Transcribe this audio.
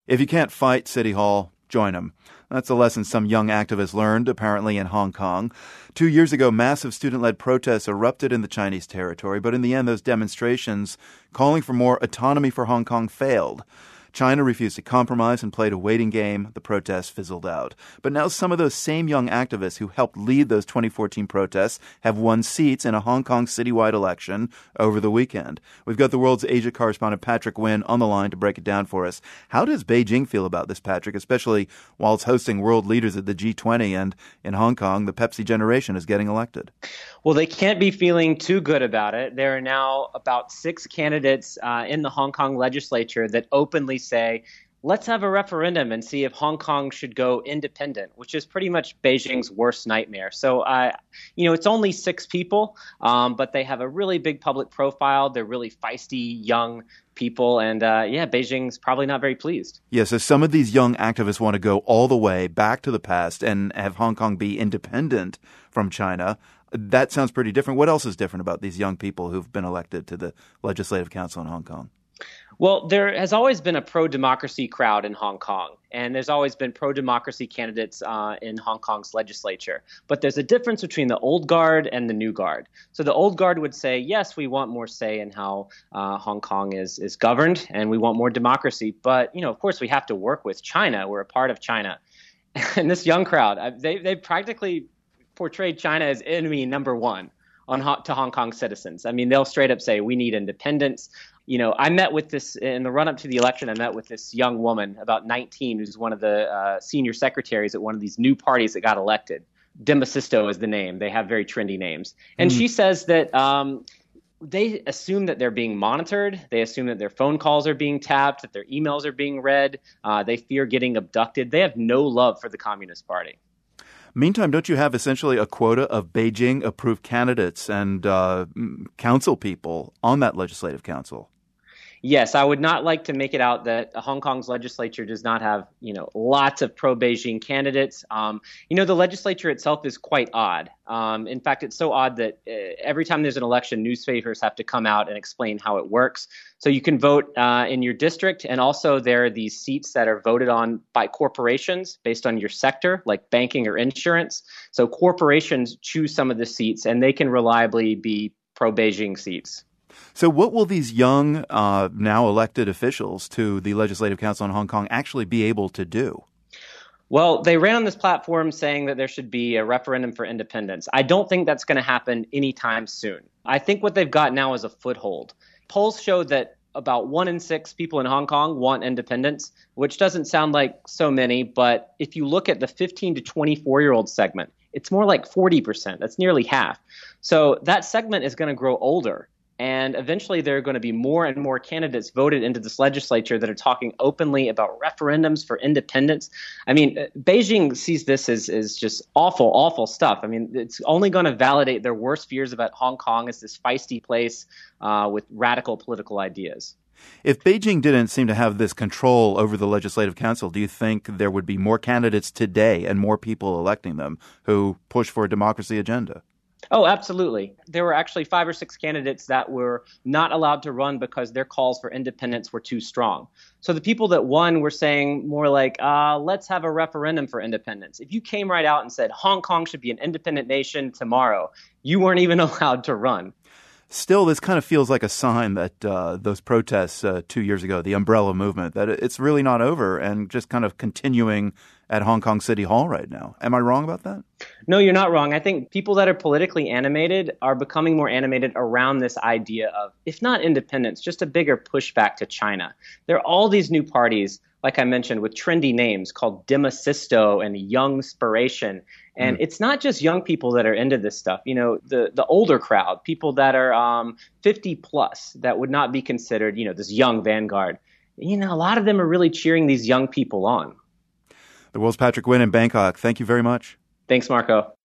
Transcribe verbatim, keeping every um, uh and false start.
If you can't fight City Hall, join them. That's a lesson some young activists learned, apparently, in Hong Kong. Two years ago, massive student-led protests erupted in the Chinese territory, but in the end, those demonstrations calling for more autonomy for Hong Kong failed. China refused to compromise and played a waiting game. The protests fizzled out. But now some of those same young activists who helped lead those twenty fourteen protests have won seats in a Hong Kong citywide election over the weekend. We've got the world's Asia correspondent Patrick Nguyen on the line to break it down for us. How does Beijing feel about this, Patrick, especially while it's hosting world leaders at the G twenty and in Hong Kong, the Pepsi generation is getting elected? Well, they can't be feeling too good about it. There are now about six candidates uh, in the Hong Kong legislature that openly say, let's have a referendum and see if Hong Kong should go independent, which is pretty much Beijing's worst nightmare. So, uh, you know, it's only six people, um, but they have a really big public profile. They're really feisty, young people. And uh, yeah, Beijing's probably not very pleased. Yeah, so some of these young activists want to go all the way back to the past and have Hong Kong be independent from China. That sounds pretty different. What else is different about these young people who've been elected to the Legislative Council in Hong Kong? Well, there has always been a pro-democracy crowd in Hong Kong, and there's always been pro-democracy candidates uh, in Hong Kong's legislature. But there's a difference between the old guard and the new guard. So the old guard would say, yes, we want more say in how uh, Hong Kong is is governed, and we want more democracy. But, you know, of course, we have to work with China. We're a part of China. And this young crowd, they they practically portrayed China as enemy number one on to Hong Kong citizens. I mean, they'll straight up say, we need independence. You know, I met with this in the run up to the election. I met with this young woman, about nineteen, who's one of the uh, senior secretaries at one of these new parties that got elected. Dima Sisto is the name. They have very trendy names. And mm. she says that um, they assume that they're being monitored. They assume that their phone calls are being tapped, that their emails are being read. Uh, they fear getting abducted. They have no love for the Communist Party. Meantime, don't you have essentially a quota of Beijing-approved candidates and uh, council people on that legislative council? Yes, I would not like to make it out that Hong Kong's legislature does not have, you know, lots of pro-Beijing candidates. Um, you know, the legislature itself is quite odd. Um, in fact, it's so odd that uh, every time there's an election, newspapers have to come out and explain how it works. So you can vote uh, in your district, and also there are these seats that are voted on by corporations based on your sector, like banking or insurance. So corporations choose some of the seats, and they can reliably be pro-Beijing seats. So what will these young, uh, now elected officials to the Legislative Council in Hong Kong actually be able to do? Well, they ran on this platform saying that there should be a referendum for independence. I don't think that's going to happen anytime soon. I think what they've got now is a foothold. Polls show that about one in six people in Hong Kong want independence, which doesn't sound like so many. But if you look at the fifteen to twenty-four-year-old segment, it's more like forty percent. That's nearly half. So that segment is going to grow older. And eventually there are going to be more and more candidates voted into this legislature that are talking openly about referendums for independence. I mean, Beijing sees this as, as just awful, awful stuff. I mean, it's only going to validate their worst fears about Hong Kong as this feisty place uh, with radical political ideas. If Beijing didn't seem to have this control over the Legislative Council, do you think there would be more candidates today and more people electing them who push for a democracy agenda? Oh, absolutely. There were actually five or six candidates that were not allowed to run because their calls for independence were too strong. So the people that won were saying more like, uh, let's have a referendum for independence. If you came right out and said Hong Kong should be an independent nation tomorrow, you weren't even allowed to run. Still, this kind of feels like a sign that uh, those protests uh, two years ago, the umbrella movement, that it's really not over and just kind of continuing at Hong Kong City Hall right now. Am I wrong about that? No, you're not wrong. I think people that are politically animated are becoming more animated around this idea of, if not independence, just a bigger pushback to China. There are all these new parties, like I mentioned, with trendy names called Dima Sisto and Youngspiration. And mm. it's not just young people that are into this stuff. You know, the, the older crowd, people that are um, fifty plus, that would not be considered, you know, this young vanguard. You know, a lot of them are really cheering these young people on. The world's Patrick Nguyen in Bangkok. Thank you very much. Thanks, Marco.